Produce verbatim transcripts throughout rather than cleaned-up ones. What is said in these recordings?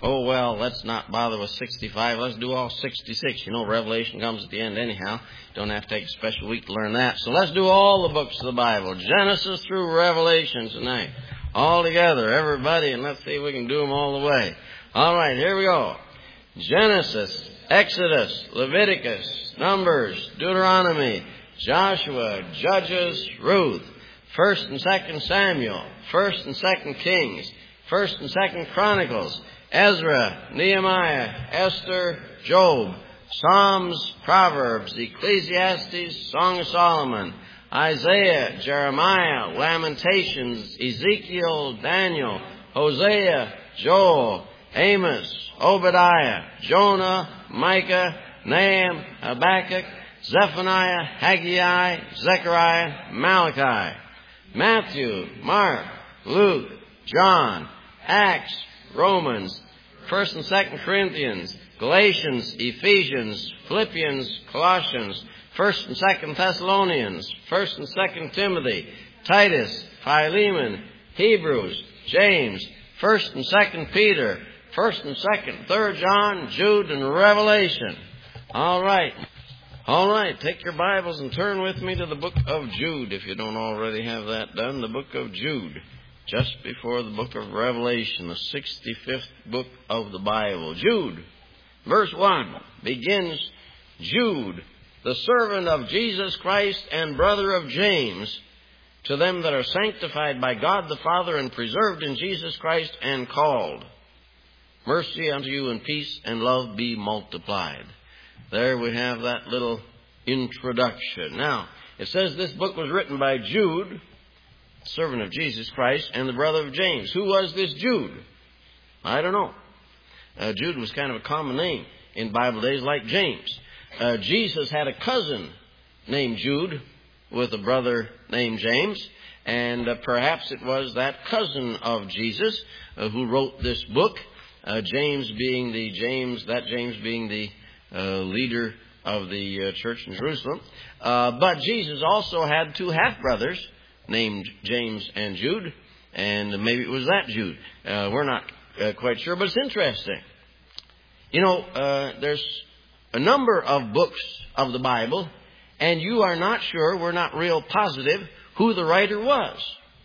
oh, well, let's not bother with sixty-five. Let's do all sixty-six. You know, Revelation comes at the end anyhow. Don't have to take a special week to learn that. So let's do all the books of the Bible, Genesis through Revelation tonight. All together, everybody, and let's see if we can do them all the way. All right, here we go. Genesis, Exodus, Leviticus, Numbers, Deuteronomy, Joshua, Judges, Ruth, First and Second Samuel, First and Second Kings, First and Second Chronicles, Ezra, Nehemiah, Esther, Job, Psalms, Proverbs, Ecclesiastes, Song of Solomon, Isaiah, Jeremiah, Lamentations, Ezekiel, Daniel, Hosea, Joel, Amos, Obadiah, Jonah, Micah, Nahum, Habakkuk, Zephaniah, Haggai, Zechariah, Malachi, Matthew, Mark, Luke, John, Acts, Romans, First and Second Corinthians, Galatians, Ephesians, Philippians, Colossians, First and Second Thessalonians, First and Second Timothy, Titus, Philemon, Hebrews, James, First and Second Peter, First and Second, Third John, Jude, and Revelation. All right. All right. Take your Bibles and turn with me to the book of Jude, if you don't already have that done. The book of Jude, just before the book of Revelation, the sixty-fifth book of the Bible. Jude, verse one, begins, Jude, the servant of Jesus Christ and brother of James, to them that are sanctified by God the Father and preserved in Jesus Christ and called. Mercy unto you and peace and love be multiplied. There we have that little introduction. Now, it says this book was written by Jude, servant of Jesus Christ, and the brother of James. Who was this Jude? I don't know. Uh, Jude was kind of a common name in Bible days, like James. Uh, Jesus had a cousin named Jude with a brother named James, and uh, perhaps it was that cousin of Jesus uh, who wrote this book. Uh, James being the James, that James being the uh, leader of the uh, church in Jerusalem. Uh, but Jesus also had two half brothers named James and Jude, and maybe it was that Jude. Uh, we're not uh, quite sure, but it's interesting. You know, uh, there's a number of books of the Bible, and you are not sure, we're not real positive, who the writer was.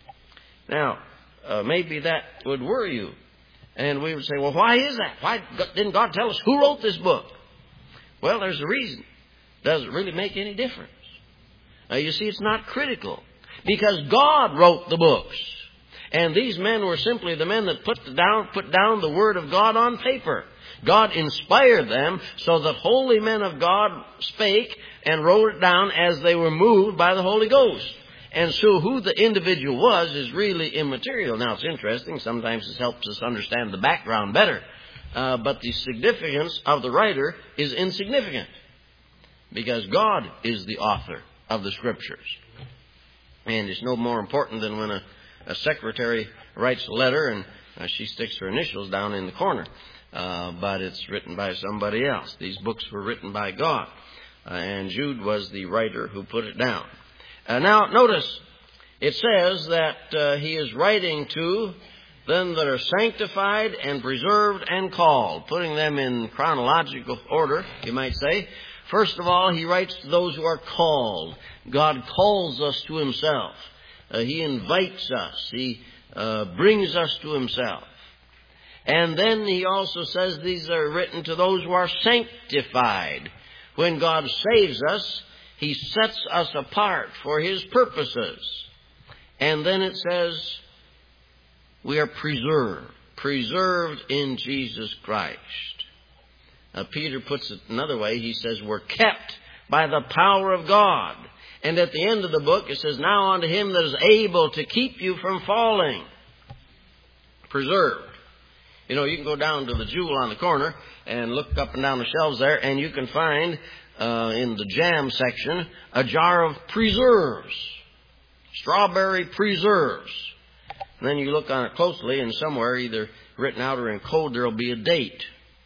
Now, uh, maybe that would worry you. And we would say, well, why is that? Why didn't God tell us who wrote this book? Well, there's a reason. Does it really make any difference? Uh, you see, it's not critical. Because God wrote the books. And these men were simply the men that put down, put down the Word of God on paper. God inspired them so that holy men of God spake and wrote it down as they were moved by the Holy Ghost. And so who the individual was is really immaterial. Now, it's interesting. Sometimes it helps us understand the background better. Uh, but the significance of the writer is insignificant. Because God is the author of the Scriptures. And it's no more important than when a, a secretary writes a letter and uh, she sticks her initials down in the corner. Uh, but it's written by somebody else. These books were written by God. Uh, and Jude was the writer who put it down. Uh, now, notice, it says that uh, he is writing to them that are sanctified and preserved and called, putting them in chronological order, you might say. First of all, he writes to those who are called. God calls us to himself. Uh, he invites us. He uh, brings us to himself. And then he also says these are written to those who are sanctified. When God saves us, he sets us apart for his purposes. And then it says we are preserved. Preserved in Jesus Christ. Now, Peter puts it another way. He says we're kept by the power of God. And at the end of the book it says, now unto him that is able to keep you from falling. Preserved. You know, you can go down to the Jewel on the corner and look up and down the shelves there, and you can find uh, in the jam section a jar of preserves. Strawberry preserves. And then you look on it closely, and somewhere, either written out or in code, there will be a date.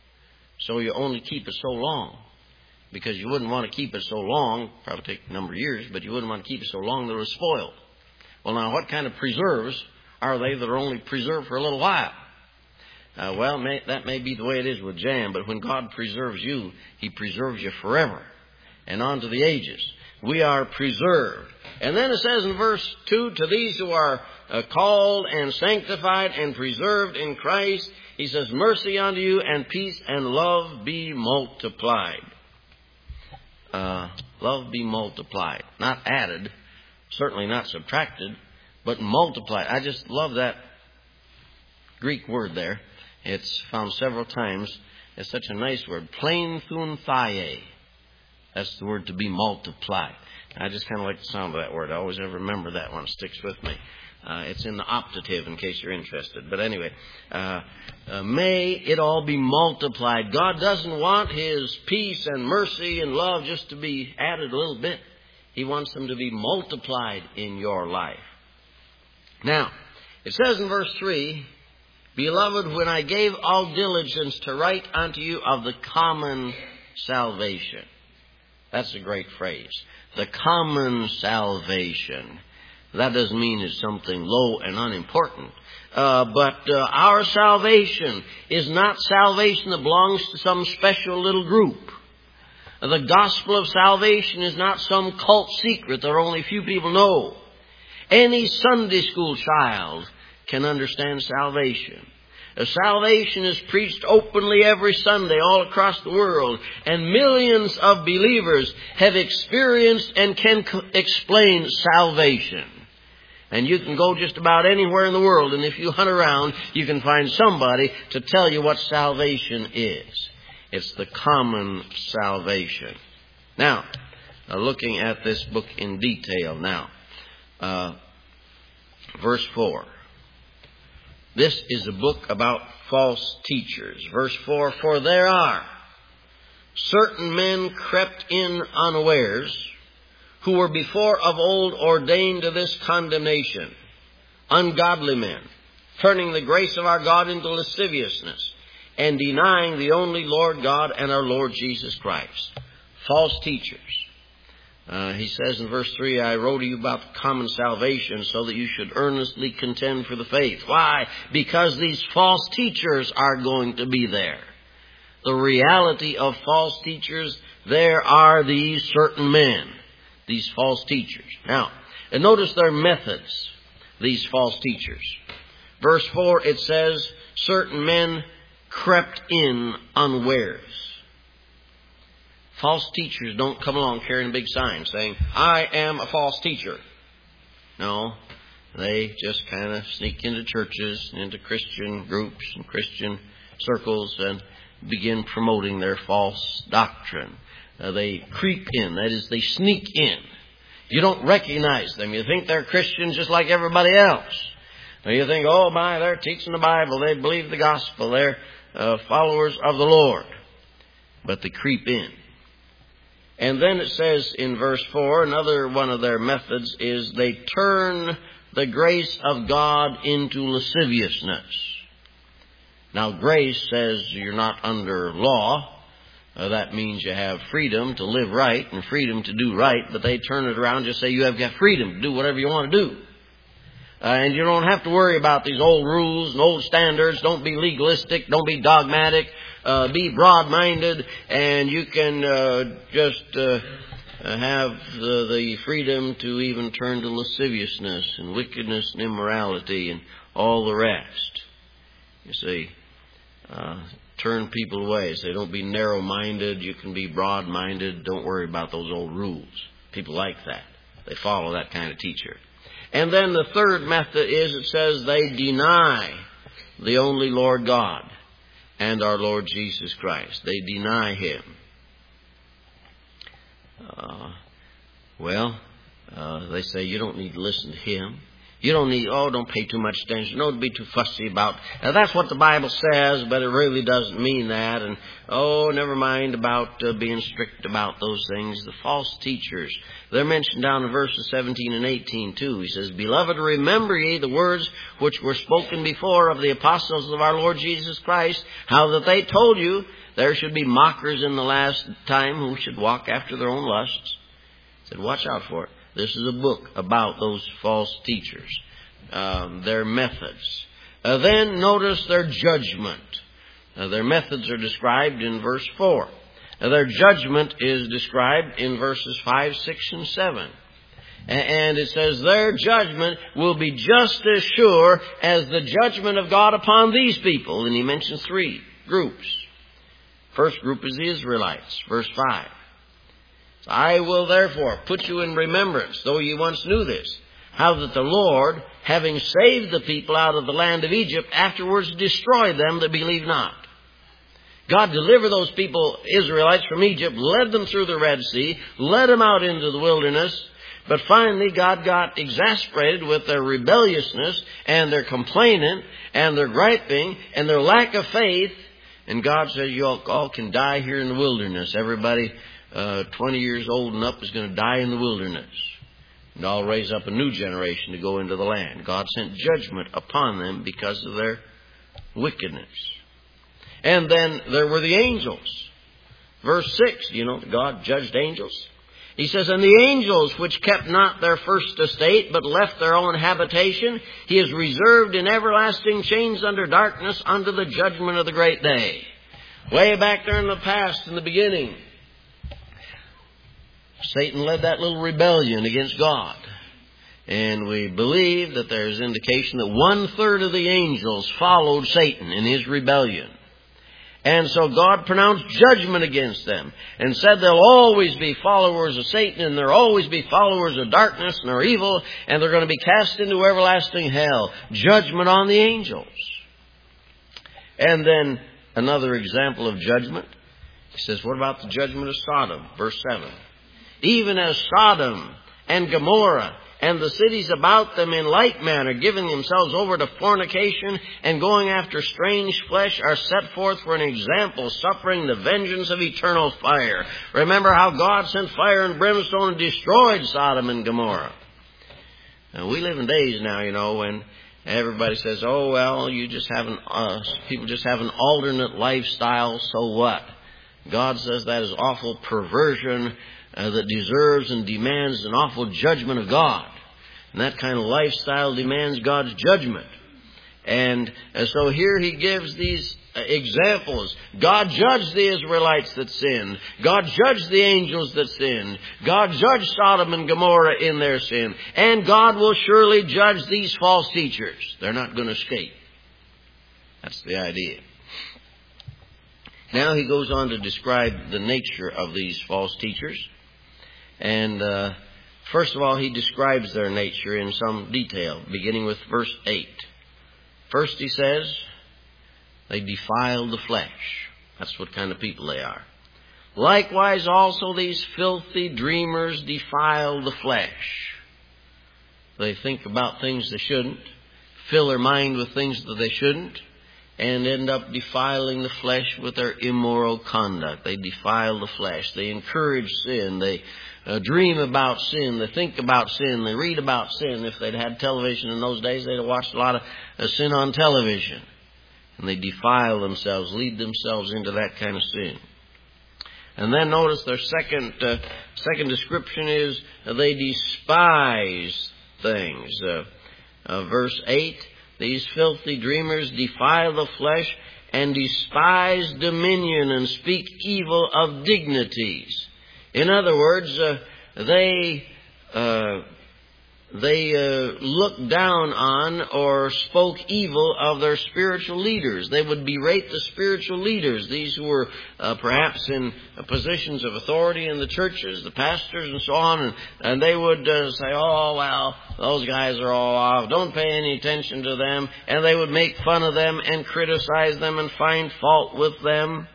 So you only keep it so long. Because you wouldn't want to keep it so long, probably take a number of years, but you wouldn't want to keep it so long that it was spoiled. Well, now, what kind of preserves are they that are only preserved for a little while? Uh, well, may, that may be the way it is with jam, but when God preserves you, He preserves you forever and on to the ages. We are preserved. And then it says in verse two, to these who are uh, called and sanctified and preserved in Christ, He says, mercy unto you and peace and love be multiplied. Uh, love be multiplied. Not added, certainly not subtracted, but multiplied. I just love that Greek word there. It's found several times. It's such a nice word. Plainthunthai. That's the word to be multiplied. I just kind of like the sound of that word. I always ever remember that one. It sticks with me. Uh, it's in the optative in case you're interested. But anyway, uh, uh, may it all be multiplied. God doesn't want His peace and mercy and love just to be added a little bit. He wants them to be multiplied in your life. Now, it says in verse three, Beloved, when I gave all diligence to write unto you of the common salvation. That's a great phrase. The common salvation. That doesn't mean it's something low and unimportant. Uh, but uh, our salvation is not salvation that belongs to some special little group. The gospel of salvation is not some cult secret that only few people know. Any Sunday school child can understand salvation. Salvation is preached openly every Sunday all across the world, and millions of believers have experienced and can co- explain salvation. And you can go just about anywhere in the world, and if you hunt around, you can find somebody to tell you what salvation is. It's the common salvation. Now, uh, looking at this book in detail now. Uh, verse four. This is a book about false teachers. Verse four, For there are certain men crept in unawares, who were before of old ordained to this condemnation, ungodly men, turning the grace of our God into lasciviousness, and denying the only Lord God and our Lord Jesus Christ. False teachers. Uh, he says in verse three, I wrote to you about the common salvation so that you should earnestly contend for the faith. Why? Because these false teachers are going to be there. The reality of false teachers, there are these certain men, these false teachers. Now, and notice their methods, these false teachers. Verse four, it says, certain men crept in unawares. False teachers don't come along carrying a big sign saying, I am a false teacher. No, they just kind of sneak into churches, into Christian groups and Christian circles and begin promoting their false doctrine. Uh, they creep in, that is, they sneak in. You don't recognize them. You think they're Christians just like everybody else. Or you think, oh my, they're teaching the Bible, they believe the gospel, they're uh, followers of the Lord. But they creep in. And then it says in verse four, another one of their methods is they turn the grace of God into lasciviousness. Now, grace says you're not under law. Uh, that means you have freedom to live right and freedom to do right. But they turn it around and just say you have got freedom to do whatever you want to do. Uh, and you don't have to worry about these old rules and old standards. Don't be legalistic. Don't be dogmatic. Uh, be broad-minded, and you can uh, just uh, have the, the freedom to even turn to lasciviousness and wickedness and immorality and all the rest. You see, uh, turn people away. Say, don't be narrow-minded. You can be broad-minded. Don't worry about those old rules. People like that. They follow that kind of teacher. And then the third method is, it says, they deny the only Lord God and our Lord Jesus Christ. They deny Him. Uh, well, uh, they say you don't need to listen to Him. You don't need, oh, don't pay too much attention. Don't be too fussy about. Now, that's what the Bible says, but it really doesn't mean that. And, oh, never mind about uh, being strict about those things. The false teachers, they're mentioned down in verses seventeen and eighteen, too. He says, Beloved, remember ye the words which were spoken before of the apostles of our Lord Jesus Christ, how that they told you there should be mockers in the last time who should walk after their own lusts. He said, watch out for it. This is a book about those false teachers, um, their methods. Uh, then notice their judgment. Uh, their methods are described in verse four. Uh, their judgment is described in verses five, six, and seven. And it says, their judgment will be just as sure as the judgment of God upon these people. And he mentions three groups. First group is the Israelites, verse five. I will therefore put you in remembrance, though you once knew this, how that the Lord, having saved the people out of the land of Egypt, afterwards destroyed them that believe not. God delivered those people, Israelites, from Egypt, led them through the Red Sea, led them out into the wilderness. But finally, God got exasperated with their rebelliousness and their complaining and their griping and their lack of faith. And God says, you all, all can die here in the wilderness. Everybody uh, twenty years old and up is going to die in the wilderness. And I'll raise up a new generation to go into the land. God sent judgment upon them because of their wickedness. And then there were the angels. Verse six, you know, God judged angels. He says, and the angels which kept not their first estate, but left their own habitation, he has reserved in everlasting chains under darkness unto the judgment of the great day. Way back there in the past, in the beginning, Satan led that little rebellion against God. And we believe that there's indication that one-third of the angels followed Satan in his rebellion. And so God pronounced judgment against them and said they'll always be followers of Satan and they'll always be followers of darkness and are evil and they're going to be cast into everlasting hell. Judgment on the angels. And then another example of judgment. He says, what about the judgment of Sodom? Verse seven. Even as Sodom and Gomorrah and the cities about them in like manner, giving themselves over to fornication and going after strange flesh, are set forth for an example, suffering the vengeance of eternal fire. Remember how God sent fire and brimstone and destroyed Sodom and Gomorrah. Now, we live in days now, you know, when everybody says, oh, well, you just have an, uh, people just have an alternate lifestyle, so what? God says that is awful perversion Uh, that deserves and demands an awful judgment of God. And that kind of lifestyle demands God's judgment. And uh, so here he gives these uh, examples. God judged the Israelites that sinned. God judged the angels that sinned. God judged Sodom and Gomorrah in their sin. And God will surely judge these false teachers. They're not going to escape. That's the idea. Now he goes on to describe the nature of these false teachers. And uh, first of all, he describes their nature in some detail, beginning with verse eight. First he says, they defile the flesh. That's what kind of people they are. Likewise also these filthy dreamers defile the flesh. They think about things they shouldn't, fill their mind with things that they shouldn't, and end up defiling the flesh with their immoral conduct. They defile the flesh. They encourage sin. They uh, dream about sin. They think about sin. They read about sin. If they'd had television in those days, they'd have watched a lot of uh, sin on television. And they defile themselves, lead themselves into that kind of sin. And then notice their second uh, second description is uh, they despise things. Uh, uh, verse eight, these filthy dreamers defile the flesh and despise dominion and speak evil of dignities. In other words, uh, they uh, they uh, looked down on or spoke evil of their spiritual leaders. They would berate the spiritual leaders, these who were uh, perhaps in uh, positions of authority in the churches, the pastors and so on, and, and they would uh, say, oh, well, those guys are all off, don't pay any attention to them, and they would make fun of them and criticize them and find fault with them.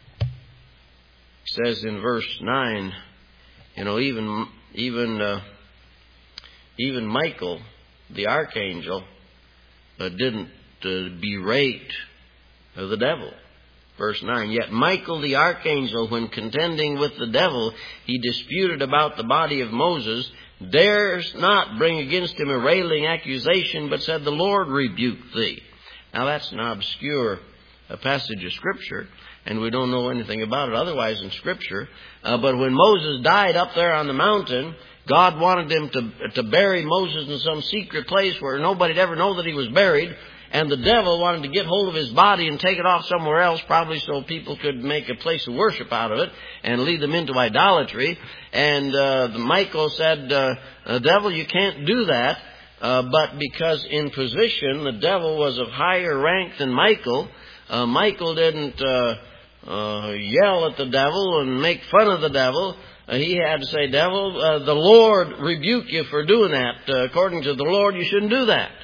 It says in verse nine, you know, even even uh, even Michael, the archangel, uh, didn't uh, berate uh, the devil. Verse nine, yet Michael the archangel, when contending with the devil, he disputed about the body of Moses, dares not bring against him a railing accusation, but said, the Lord rebuke thee. Now that's an obscure uh, passage of Scripture, and we don't know anything about it otherwise in Scripture. Uh, but when Moses died up there on the mountain, God wanted him to, to bury Moses in some secret place where nobody would ever know that he was buried. and the devil wanted to get hold of his body and take it off somewhere else, probably so people could make a place of worship out of it and lead them into idolatry. And uh, Michael said, uh, the devil, you can't do that. Uh, but because in position the devil was of higher rank than Michael, uh, Michael didn't uh, uh, yell at the devil and make fun of the devil. Uh, he had to say, devil, uh, the Lord rebuke you for doing that. Uh, according to the Lord, you shouldn't do that.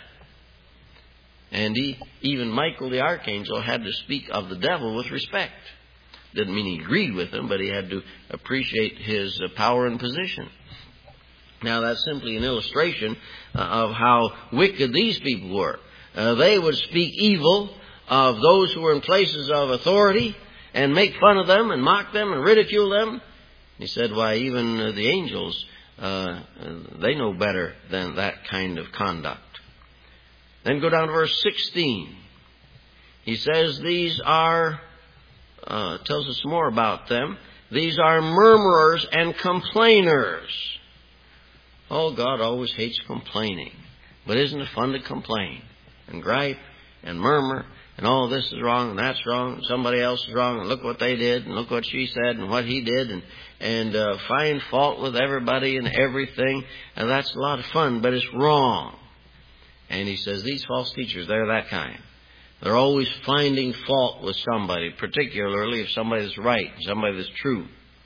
And he, even Michael the archangel had to speak of the devil with respect. Didn't mean he agreed with him, but he had to appreciate his uh, power and position. Now, that's simply an illustration uh, of how wicked these people were. Uh, they would speak evil of those who were in places of authority and make fun of them and mock them and ridicule them. He said, why, even uh, the angels, uh, they know better than that kind of conduct. Then go down to verse sixteen. He says, these are, uh, tells us more about them, these are murmurers and complainers. Oh, God always hates complaining. But isn't it fun to complain and gripe and murmur and oh, this is wrong and that's wrong and somebody else is wrong and look what they did and look what she said and what he did and, and uh, find fault with everybody and everything. And that's a lot of fun, but it's wrong. And he says these false teachers, they're that kind. They're always finding fault with somebody, particularly if somebody is right, somebody that's true.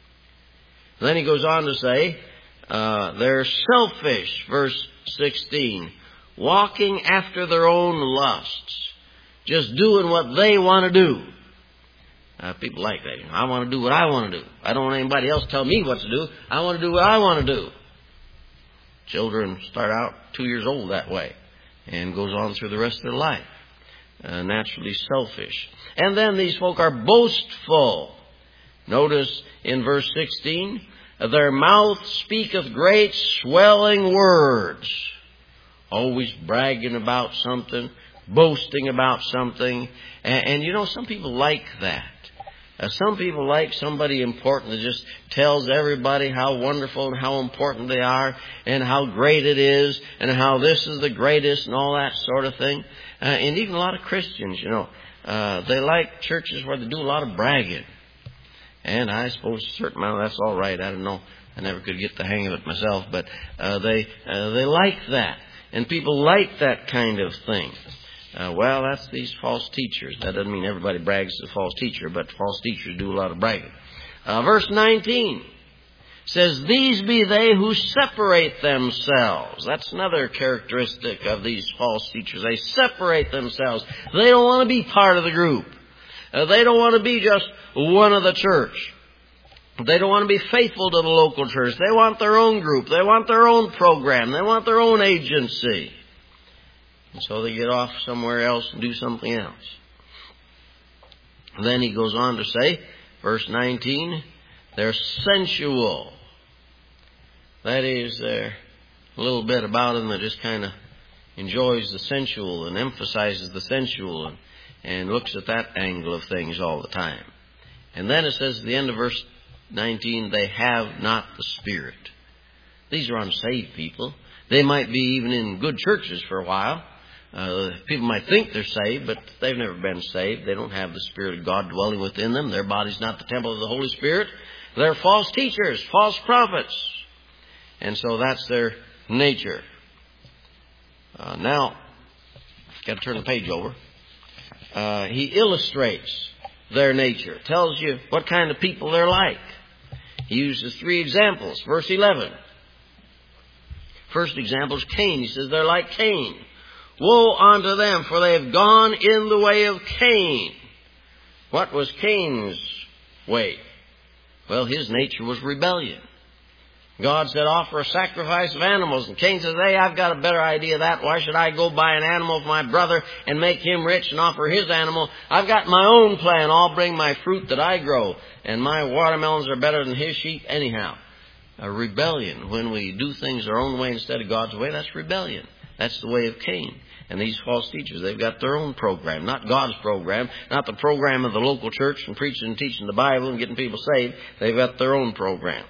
And then he goes on to say, Uh, they're selfish, verse sixteen, walking after their own lusts, just doing what they want to do. Uh, people like that. You know, I want to do what I want to do. I don't want anybody else tell me what to do. I want to do what I want to do. Children start out two years old that way and goes on through the rest of their life. Uh, naturally selfish. And then these folk are boastful. Notice in verse sixteen, their mouth speaketh great swelling words. Always bragging about something, boasting about something. And, and you know, some people like that. Uh, some people like somebody important that just tells everybody how wonderful and how important they are and how great it is and how this is the greatest and all that sort of thing. Uh, and even a lot of Christians, you know, uh, they like churches where they do a lot of bragging. And I suppose a certain amount of that's all right. I don't know. I never could get the hang of it myself. But uh, they uh, they like that. And people like that kind of thing. Uh, well, that's these false teachers. That doesn't mean everybody brags as a false teacher, but false teachers do a lot of bragging. Uh, verse nineteen says, these be they who separate themselves. That's another characteristic of these false teachers. They separate themselves. They don't want to be part of the group. Uh, they don't want to be just one of the church. They don't want to be faithful to the local church. They want their own group. They want their own program. They want their own agency. And so they get off somewhere else and do something else. And then he goes on to say, verse nineteen, they're sensual. That is, they're a little bit about them that just kind of enjoys the sensual and emphasizes the sensual and, and looks at that angle of things all the time. And then it says at the end of verse nineteen, they have not the Spirit. These are unsaved people. They might be even in good churches for a while. Uh, people might think they're saved, but they've never been saved. They don't have the Spirit of God dwelling within them. Their body's not the temple of the Holy Spirit. They're false teachers, false prophets. And so that's their nature. Uh, now, got to turn the page over. Uh, he illustrates their nature. Tells you what kind of people they're like. He uses three examples. Verse eleven. First example is Cain. He says they're like Cain. Woe unto them, for they have gone in the way of Cain. What was Cain's way? Well, his nature was rebellion. God said, offer a sacrifice of animals. And Cain says, hey, I've got a better idea of that. Why should I go buy an animal for my brother and make him rich and offer his animal? I've got my own plan. I'll bring my fruit that I grow. And my watermelons are better than his sheep anyhow. A rebellion. When we do things our own way instead of God's way, that's rebellion. That's the way of Cain. And these false teachers, they've got their own program, not God's program, not the program of the local church and preaching and teaching the Bible and getting people saved. They've got their own program.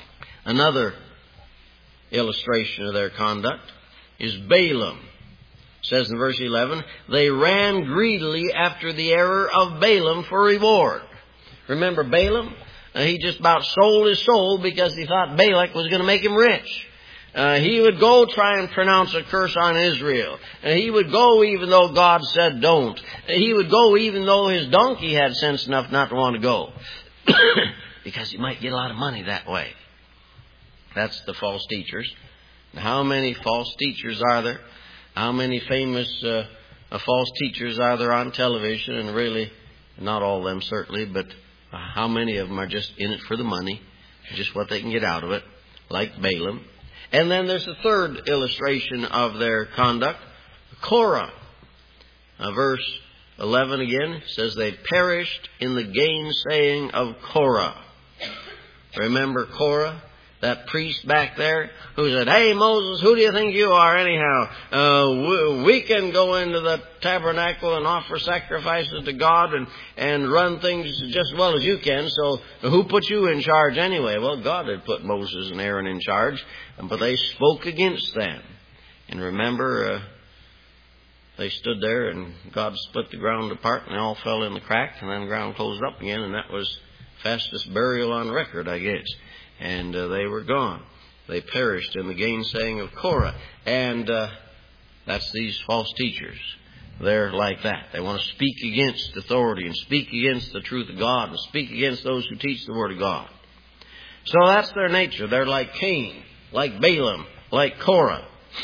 Another illustration of their conduct is Balaam. says in verse eleven, they ran greedily after the error of Balaam for reward. Remember Balaam? Uh, he just about sold his soul because he thought Balak was going to make him rich. Uh, he would go try and pronounce a curse on Israel. Uh, he would go even though God said don't. Uh, he would go even though his donkey had sense enough not to want to go. Because he might get a lot of money that way. That's the false teachers. How many false teachers are there? How many famous uh, uh, false teachers are there on television? And really, not all of them certainly, but uh, how many of them are just in it for the money, just what they can get out of it, like Balaam. And then there's a third illustration of their conduct, Korah. Uh, verse eleven again says they perished in the gainsaying of Korah. Remember Korah? That priest back there who said, hey, Moses, who do you think you are anyhow? Uh, we can go into the tabernacle and offer sacrifices to God and, and run things just as well as you can. So who put you in charge anyway? Well, God had put Moses and Aaron in charge, but they spoke against them. And remember, uh, they stood there and God split the ground apart and they all fell in the crack and then the ground closed up again, and that was fastest burial on record, I guess. And uh, they were gone. They perished in the gainsaying of Korah. And uh, that's these false teachers. They're like that. They want to speak against authority and speak against the truth of God and speak against those who teach the Word of God. So that's their nature. They're like Cain, like Balaam, like Korah.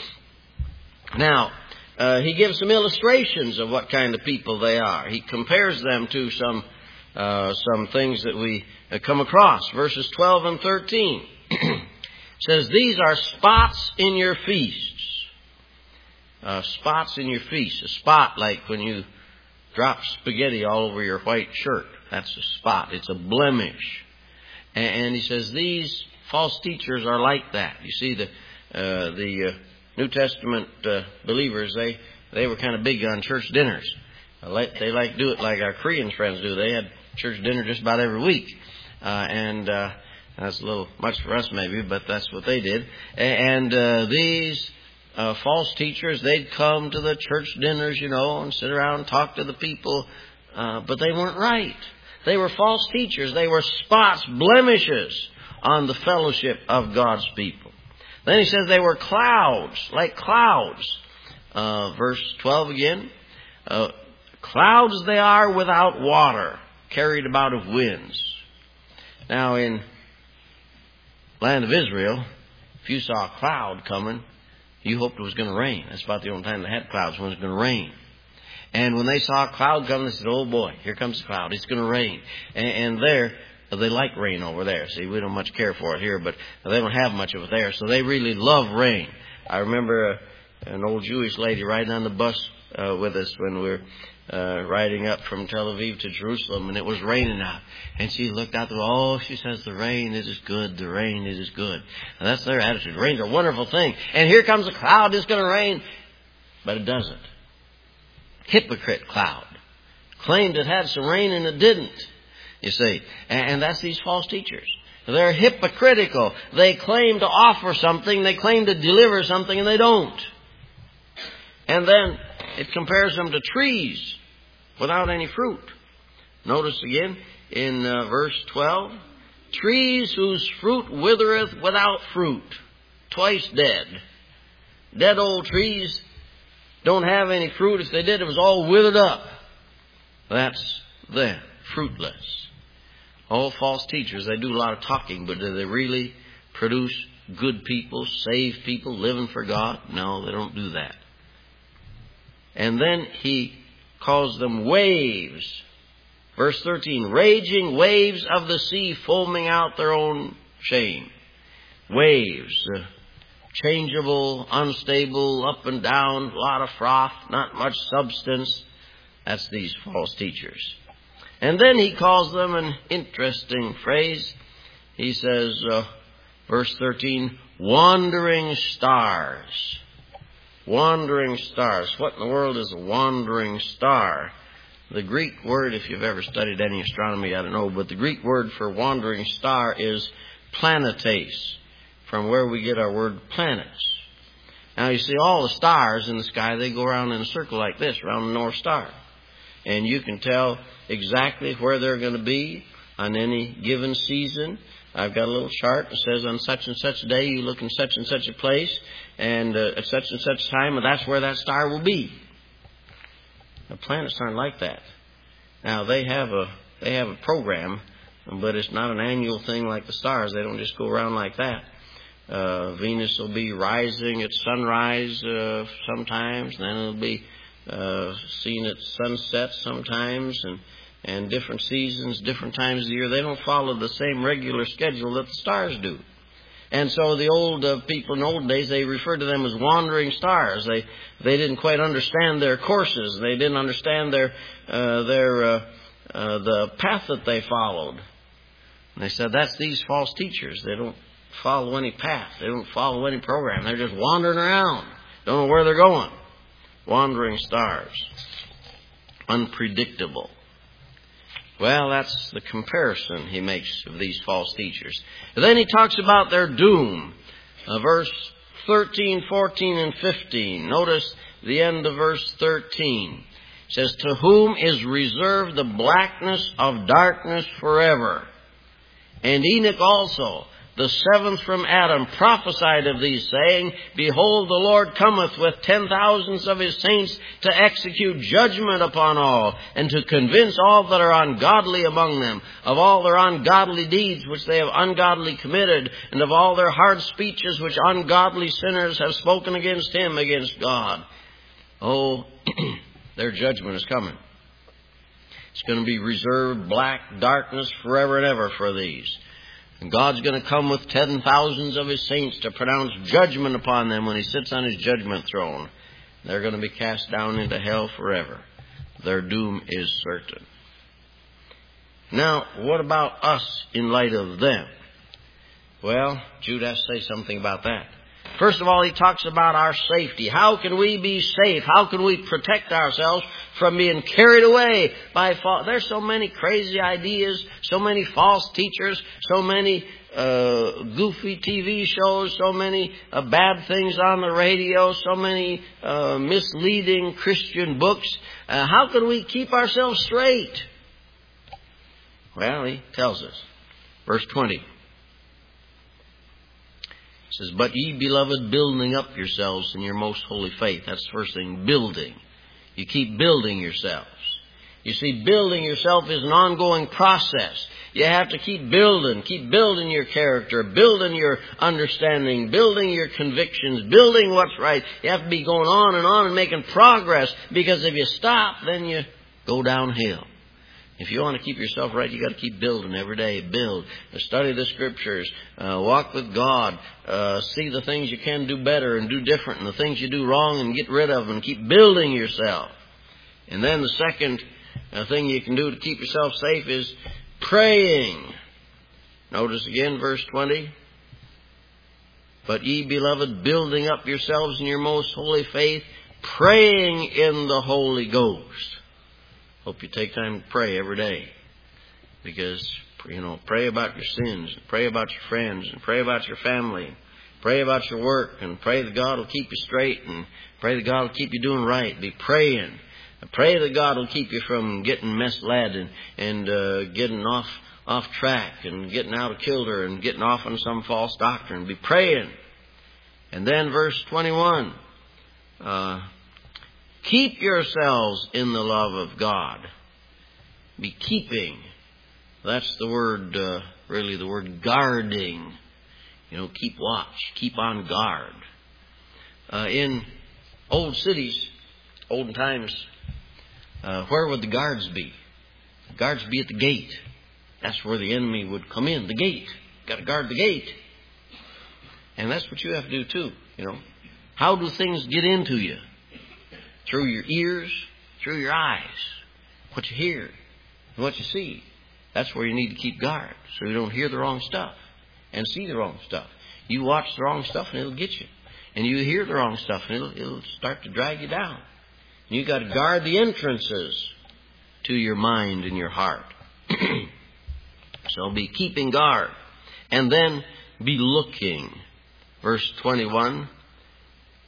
Now, uh, he gives some illustrations of what kind of people they are. He compares them to some Uh, some things that we uh, come across. Verses twelve and thirteen says, these are spots in your feasts. Uh, spots in your feasts. A spot like when you drop spaghetti all over your white shirt. That's a spot. It's a blemish. And, and he says these false teachers are like that. You see, the uh, the uh, New Testament uh, believers, they, they were kind of big on church dinners. They like to do it like our Korean friends do. They had church dinner just about every week. Uh, and uh, that's a little much for us maybe, but that's what they did. And uh, these uh, false teachers, they'd come to the church dinners, you know, and sit around and talk to the people. Uh, but they weren't right. They were false teachers. They were spots, blemishes on the fellowship of God's people. Then he says they were clouds, like clouds. Uh, verse twelve again. Uh, clouds they are without water, carried about of winds. Now in land of Israel, if you saw a cloud coming, you hoped it was going to rain. That's about the only time they had clouds, when it was going to rain. And when they saw a cloud coming, they said, oh boy, here comes the cloud. It's going to rain. And, and there, they like rain over there. See, we don't much care for it here, but they don't have much of it there. So they really love rain. I remember uh, an old Jewish lady riding on the bus uh, with us when we were Uh, riding up from Tel Aviv to Jerusalem, and it was raining out. And she looked out the oh, she says, the rain, it is good. The rain, it is good. And that's their attitude. Rain's a wonderful thing. And here comes a cloud, it's going to rain. But it doesn't. Hypocrite cloud. Claimed it had some rain and it didn't. You see. And, and that's these false teachers. They're hypocritical. They claim to offer something. They claim to deliver something, and they don't. And then it compares them to trees without any fruit. Notice again in uh, verse twelve, trees whose fruit withereth without fruit, twice dead. Dead old trees don't have any fruit. If they did, it was all withered up. That's them, fruitless. All false teachers, they do a lot of talking, but do they really produce good people, save people, living for God? No, they don't do that. And then he calls them waves. Verse thirteen, raging waves of the sea, foaming out their own shame. Waves, uh, changeable, unstable, up and down, a lot of froth, not much substance. That's these false teachers. And then he calls them an interesting phrase. He says, uh, verse thirteen, wandering stars. Wandering stars. What in the world is a wandering star? The Greek word, if you've ever studied any astronomy, I don't know, but the Greek word for wandering star is planetes, from where we get our word planets. Now you see all the stars in the sky, they go around in a circle like this, around the North Star. And you can tell exactly where they're going to be on any given season. I've got a little chart that says on such and such a day you look in such and such a place, and uh, at such and such time, and that's where that star will be. The planets aren't like that. Now they have a they have a program, but it's not an annual thing like the stars. They don't just go around like that. Uh, Venus will be rising at sunrise uh, sometimes, and then it'll be uh, seen at sunset sometimes, and and different seasons, different times of the year. They don't follow the same regular schedule that the stars do. And so the old uh, people in the old days, they referred to them as wandering stars. They they didn't quite understand their courses. They didn't understand their uh, their uh, uh, the path that they followed. And they said, that's these false teachers. They don't follow any path. They don't follow any program. They're just wandering around. Don't know where they're going. Wandering stars. Unpredictable. Well, that's the comparison he makes of these false teachers. And then he talks about their doom. Uh, verse thirteen, fourteen, and fifteen. Notice the end of verse thirteen. It says, to whom is reserved the blackness of darkness forever. And Enoch also, the seventh from Adam, prophesied of these, saying, behold, the Lord cometh with ten thousands of his saints to execute judgment upon all, and to convince all that are ungodly among them of all their ungodly deeds which they have ungodly committed, and of all their hard speeches which ungodly sinners have spoken against him, against God. Oh, their judgment is coming. It's going to be reserved black darkness forever and ever for these. And God's going to come with ten thousands of his saints to pronounce judgment upon them when he sits on his judgment throne. They're going to be cast down into hell forever. Their doom is certain. Now, what about us in light of them? Well, Jude has to say something about that. First of all, he talks about our safety. How can we be safe? How can we protect ourselves from being carried away by false? There's so many crazy ideas, so many false teachers, so many uh, goofy T V shows, so many uh, bad things on the radio, so many uh, misleading Christian books. Uh, how can we keep ourselves straight? Well, he tells us. Verse twenty. It says, but ye, beloved, building up yourselves in your most holy faith. That's the first thing, building. You keep building yourselves. You see, building yourself is an ongoing process. You have to keep building, keep building your character, building your understanding, building your convictions, building what's right. You have to be going on and on and making progress, because if you stop, then you go downhill. If you want to keep yourself right, you got to keep building every day. Build. Study the Scriptures. Uh, walk with God. Uh, see the things you can do better and do different, and the things you do wrong and get rid of, and keep building yourself. And then the second uh, thing you can do to keep yourself safe is praying. Notice again verse twenty. But ye, beloved, building up yourselves in your most holy faith, praying in the Holy Ghost. Hope you take time to pray every day. Because, you know, pray about your sins, and pray about your friends, and pray about your family, pray about your work, and pray that God will keep you straight, and pray that God will keep you doing right. Be praying. Pray that God will keep you from getting misled and, and uh, getting off off track and getting out of kilter and getting off on some false doctrine. Be praying. And then verse twenty-one. Uh, Keep yourselves in the love of God. Be keeping. That's the word, uh, really the word guarding. You know, keep watch. Keep on guard. Uh, in old cities, olden times, uh, where would the guards be? The guards would be at the gate. That's where the enemy would come in, the gate. Got to guard the gate. And that's what you have to do too, you know. How do things get into you? Through your ears, through your eyes. What you hear and what you see. That's where you need to keep guard, so you don't hear the wrong stuff and see the wrong stuff. You watch the wrong stuff and it'll get you. And you hear the wrong stuff and it'll, it'll start to drag you down. And you've got to guard the entrances to your mind and your heart. So be keeping guard. And then be looking. Verse twenty-one.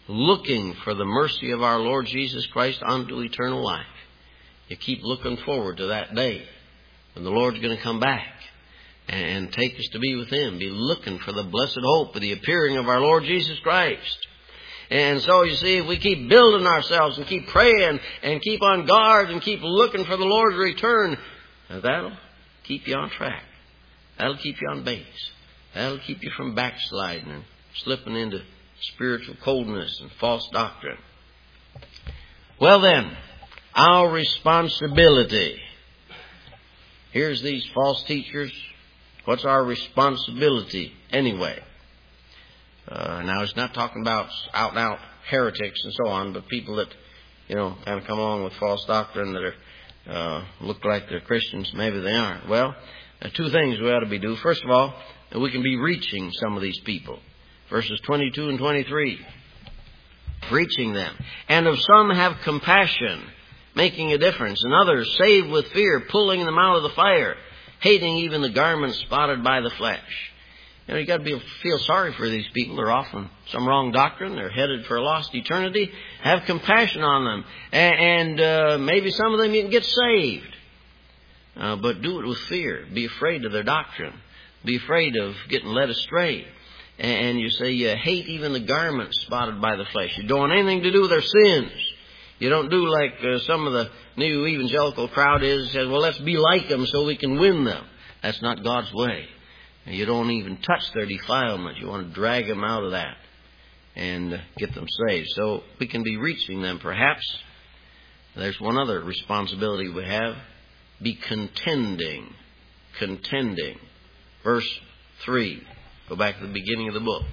looking for the mercy of our Lord Jesus Christ unto eternal life. You keep looking forward to that day when the Lord's going to come back and take us to be with Him. Be looking for the blessed hope of the appearing of our Lord Jesus Christ. And so, you see, if we keep building ourselves and keep praying and keep on guard and keep looking for the Lord's return, that'll keep you on track. That'll keep you on base. That'll keep you from backsliding and slipping into spiritual coldness and false doctrine. Well then, our responsibility. Here's these false teachers. What's our responsibility anyway? Uh, now, it's not talking about out-and-out heretics and so on, but people that, you know, kind of come along with false doctrine that are uh, look like they're Christians. Maybe they aren't. Well, uh, two things we ought to be doing. First of all, we can be reaching some of these people. Verses twenty-two and twenty-three. Reaching them. And of some have compassion, making a difference. And others save with fear, pulling them out of the fire, hating even the garments spotted by the flesh. You know, you got to be, feel sorry for these people. They're often some wrong doctrine. They're headed for a lost eternity. Have compassion on them. And, and uh, maybe some of them even get saved. Uh, but do it with fear. Be afraid of their doctrine. Be afraid of getting led astray. And you say you hate even the garments spotted by the flesh. You don't want anything to do with their sins. You don't do like uh, some of the new evangelical crowd is. Says, well, let's be like them so we can win them. That's not God's way. You don't even touch their defilement. You want to drag them out of that and uh, get them saved. So we can be reaching them perhaps. There's one other responsibility we have. Be contending. Contending. Verse three. Go back to the beginning of the book.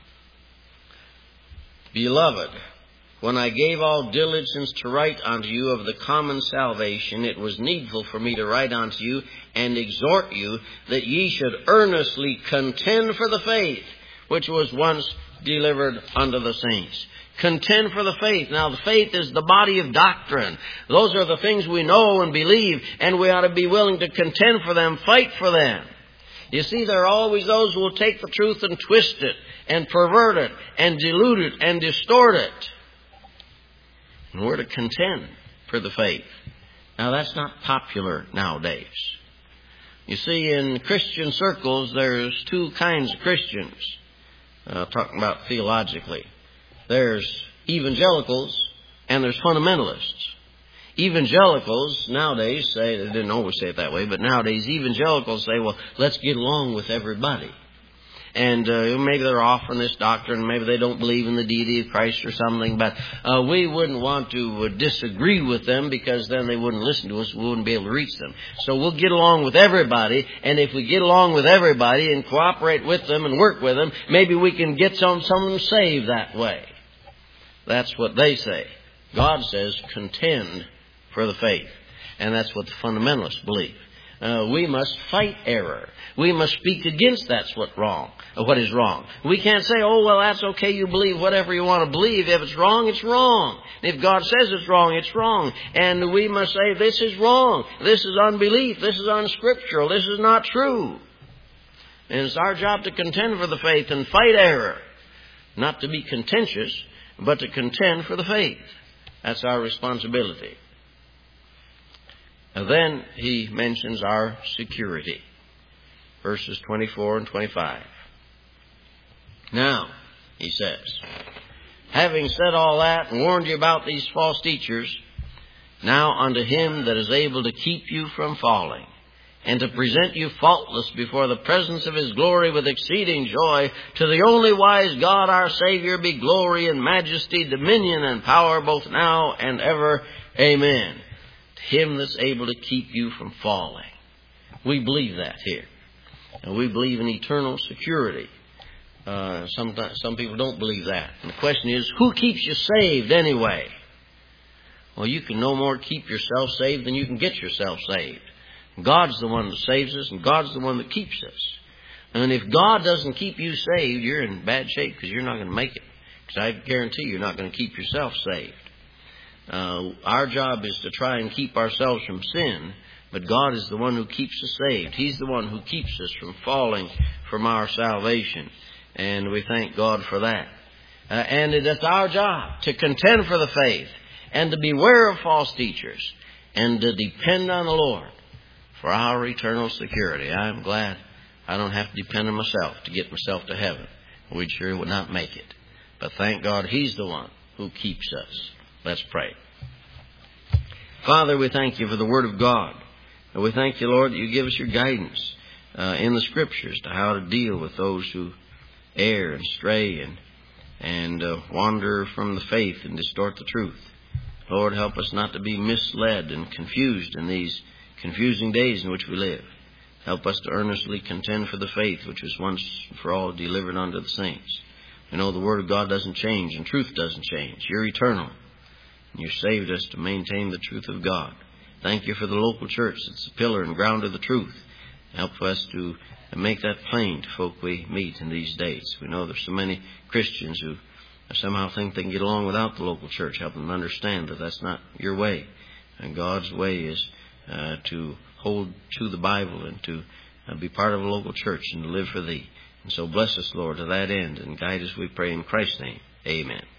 Beloved, when I gave all diligence to write unto you of the common salvation, it was needful for me to write unto you and exhort you that ye should earnestly contend for the faith which was once delivered unto the saints. Contend for the faith. Now, the faith is the body of doctrine. Those are the things we know and believe, and we ought to be willing to contend for them, fight for them. You see, there are always those who will take the truth and twist it and pervert it and dilute it and distort it. And we're to contend for the faith. Now, that's not popular nowadays. You see, in Christian circles, there's two kinds of Christians, uh, talking about theologically. There's evangelicals and there's fundamentalists. Evangelicals nowadays say, they didn't always say it that way, but nowadays evangelicals say, well, let's get along with everybody. And uh, maybe they're offering this doctrine, maybe they don't believe in the deity of Christ or something, but uh, we wouldn't want to uh, disagree with them because then they wouldn't listen to us, we wouldn't be able to reach them. So we'll get along with everybody, and if we get along with everybody and cooperate with them and work with them, maybe we can get some, some of them saved that way. That's what they say. God says contend for the faith. And that's what the fundamentalists believe. Uh, we must fight error. We must speak against that's what wrong, uh, what is wrong. We can't say, oh, well, that's okay, you believe whatever you want to believe. If it's wrong, it's wrong. If God says it's wrong, it's wrong. And we must say, this is wrong. This is unbelief. This is unscriptural. This is not true. And it's our job to contend for the faith and fight error. Not to be contentious, but to contend for the faith. That's our responsibility. And then he mentions our security. Verses twenty-four and twenty-five. Now, he says, having said all that and warned you about these false teachers, now unto him that is able to keep you from falling, and to present you faultless before the presence of his glory with exceeding joy, to the only wise God our Savior be glory and majesty, dominion and power both now and ever. Amen. To him that's able to keep you from falling. We believe that here. And we believe in eternal security. Uh, sometimes, some people don't believe that. And the question is, who keeps you saved anyway? Well, you can no more keep yourself saved than you can get yourself saved. God's the one that saves us, and God's the one that keeps us. And if God doesn't keep you saved, you're in bad shape because you're not going to make it. Because I guarantee you're not going to keep yourself saved. Uh, our job is to try and keep ourselves from sin, but God is the one who keeps us saved. He's the one who keeps us from falling from our salvation. And we thank God for that. Uh, and it's our job to contend for the faith and to beware of false teachers and to depend on the Lord for our eternal security. I'm glad I don't have to depend on myself to get myself to heaven. We sure would not make it. But thank God He's the one who keeps us. Let's pray. Father, we thank You for the Word of God. And we thank You, Lord, that You give us Your guidance uh, in the Scriptures to how to deal with those who err and stray and, and uh, wander from the faith and distort the truth. Lord, help us not to be misled and confused in these confusing days in which we live. Help us to earnestly contend for the faith which was once for all delivered unto the saints. We know the Word of God doesn't change and truth doesn't change. You're eternal. And You saved us to maintain the truth of God. Thank You for the local church that's the pillar and ground of the truth. Help us to make that plain to folk we meet in these days. We know there's so many Christians who somehow think they can get along without the local church. Help them understand that that's not Your way. And God's way is uh, to hold to the Bible and to uh, be part of a local church and to live for Thee. And so bless us, Lord, to that end, and guide us, we pray in Christ's name. Amen.